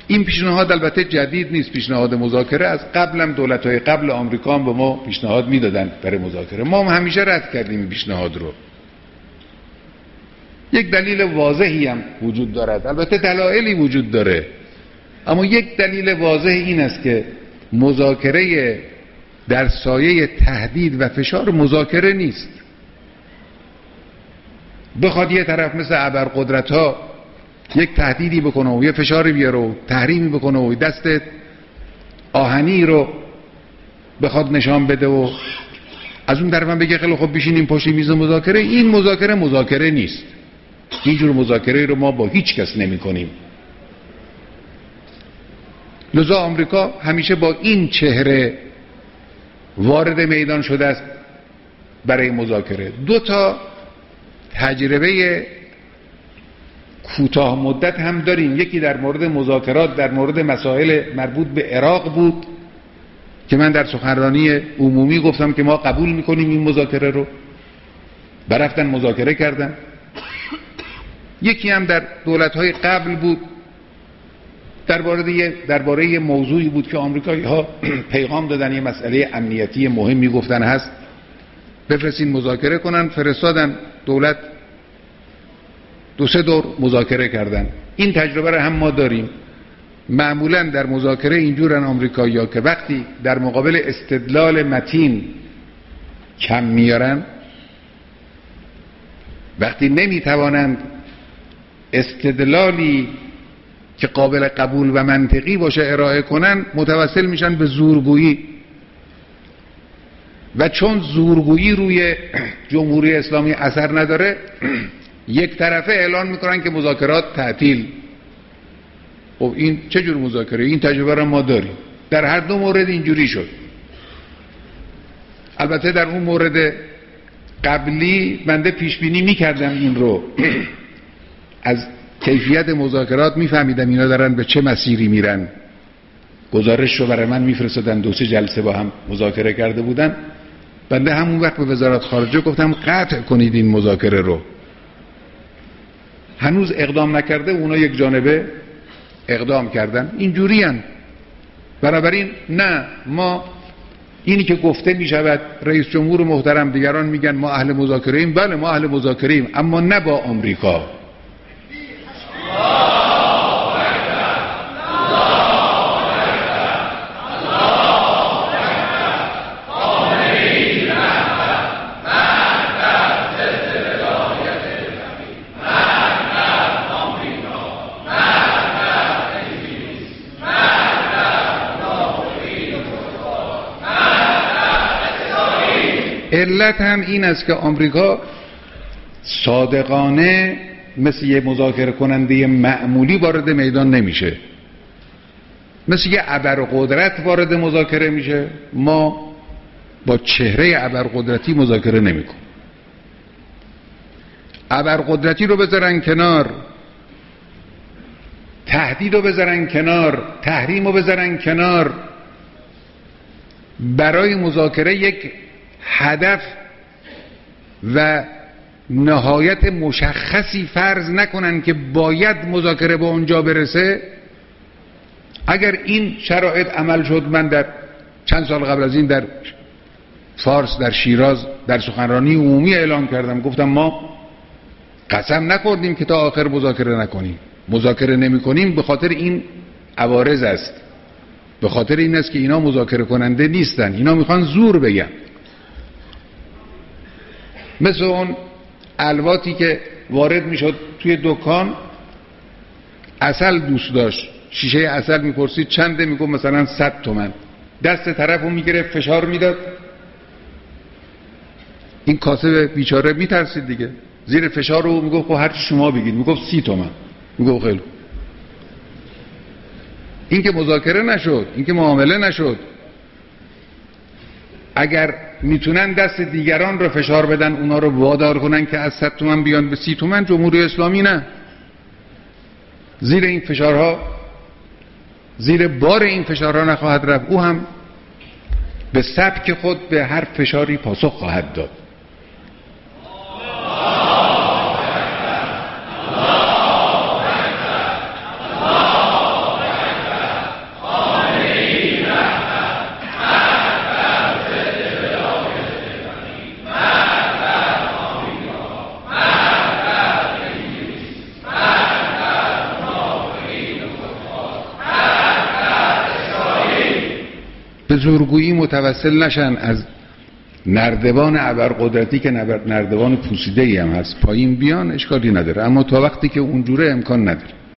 این پیشنهاد البته جدید نیست، پیشنهاد مذاکره از قبلم دولت‌های قبل آمریکا هم به ما پیشنهاد میدادن برای مذاکره. ما هم همیشه رد کردیم این پیشنهاد رو. یک دلیل واضحی هم وجود دارد، البته دلایلی وجود داره، اما یک دلیل واضح این است که مذاکره در سایه تهدید و فشار مذاکره نیست. بخواد یه طرف مثل ابرقدرت‌ها یک تهدیدی بکنه و یه فشاری بیاره و تحریمی بکنه و دست آهنی رو بخواد نشان بده و از اون طرف هم بگه خیلی خب بشینیم پشت میز مذاکره، این مذاکره نیست. اینجور مذاکره رو ما با هیچ کس نمی کنیم. لذا آمریکا همیشه با این چهره وارد میدان شده است برای مذاکره. دو تا تجربه کوتاه مدت هم داریم. یکی در مورد مذاکرات در مورد مسائل مربوط به عراق بود که من در سخنرانی عمومی گفتم که ما قبول میکنیم این مذاکره رو، برفتن مذاکره کردن. یکی هم در دولت‌های قبل بود درباره یه موضوعی بود که آمریکایی‌ها پیغام دادن، یه مسئله امنیتی مهمی گفتن هست بفرستین مذاکره کنن، فرستادن دولت 2-3 دور مذاکره کردن. این تجربه رو هم ما داریم. معمولا در مذاکره اینجورن آمریکایی‌ها که وقتی در مقابل استدلال متین کم میارن، وقتی نمیتوانند استدلالی که قابل قبول و منطقی باشه ارائه کنن، متوسل میشن به زورگویی. و چون زورگویی روی جمهوری اسلامی اثر نداره، یک طرفه اعلان میکنن که مذاکرات تعطیل. خب این چه جور مذاکره؟ این تجربه رو ما داریم. در هر دو مورد اینجوری شد. البته در اون مورد قبلی بنده پیش بینی میکردم این رو از کیفیت مذاکرات میفهمیدم اینا دارن به چه مسیری میرن. گزارش رو برای من میفرستادن، 2-3 جلسه با هم مذاکره کرده بودن. بنده همون وقت به وزارت خارجه گفتم قطع کنید این مذاکره رو. هنوز اقدام نکرده، اونا یک جانبه اقدام کردن. اینجوری هن. بنابراین نه، ما اینی که گفته میشود رئیس جمهور محترم دیگران میگن ما اهل مذاکره ایم، بله ما اهل مذاکره ایم، اما نه با آمریکا. علت هم این است که آمریکا صادقانه مثل یه مذاکره کننده معمولی وارد میدان نمیشه، مثل یه ابرقدرت وارد مذاکره میشه. ما با چهره ابرقدرتی مذاکره نمیکنیم. ابرقدرتی رو بذارن کنار، تهدید رو بذارن کنار، تحریم رو بذارن کنار، برای مذاکره یک هدف و نهایت مشخصی فرض نکنن که باید مذاکره به اونجا برسه. اگر این شرایط عمل شد، من در چند سال قبل از این در فارس، در شیراز، در سخنرانی عمومی اعلام کردم، گفتم ما قسم نخوردیم که تا آخر مذاکره نکنیم. مذاکره نمی کنیم به خاطر این عوارض است، به خاطر این است که اینا مذاکره کننده نیستن، اینا میخوان زور بگن. مثل اون الواتی که وارد میشد توی دکان، عسل دوست داشت، شیشه عسل میپرسید چنده، میگفت مثلا 100 تومن. دست طرفو میگرفت فشار میداد، این کاسب بیچاره میترسید دیگه، زیر فشار رو میگفت خب هر چی شما بگید، میگفت 30 تومن. میگفت خیلی. این که مذاکره نشد، این که معامله نشد. اگر میتونن دست دیگران رو فشار بدن، اونا رو وادار کنن که از 100 تومن بیان به 30 تومن، جمهوری اسلامی نه. زیر این فشارها، زیر بار این فشارها نخواهد رفت. او هم به سبک خود به هر فشاری پاسخ خواهد داد. به زورگویی متوسل نشن، از نردبان ابرقدرتی که نردبان پوسیده‌ای هم هست پایین بیان، اشکالی نداره، اما تا وقتی که اونجوره امکان نداره.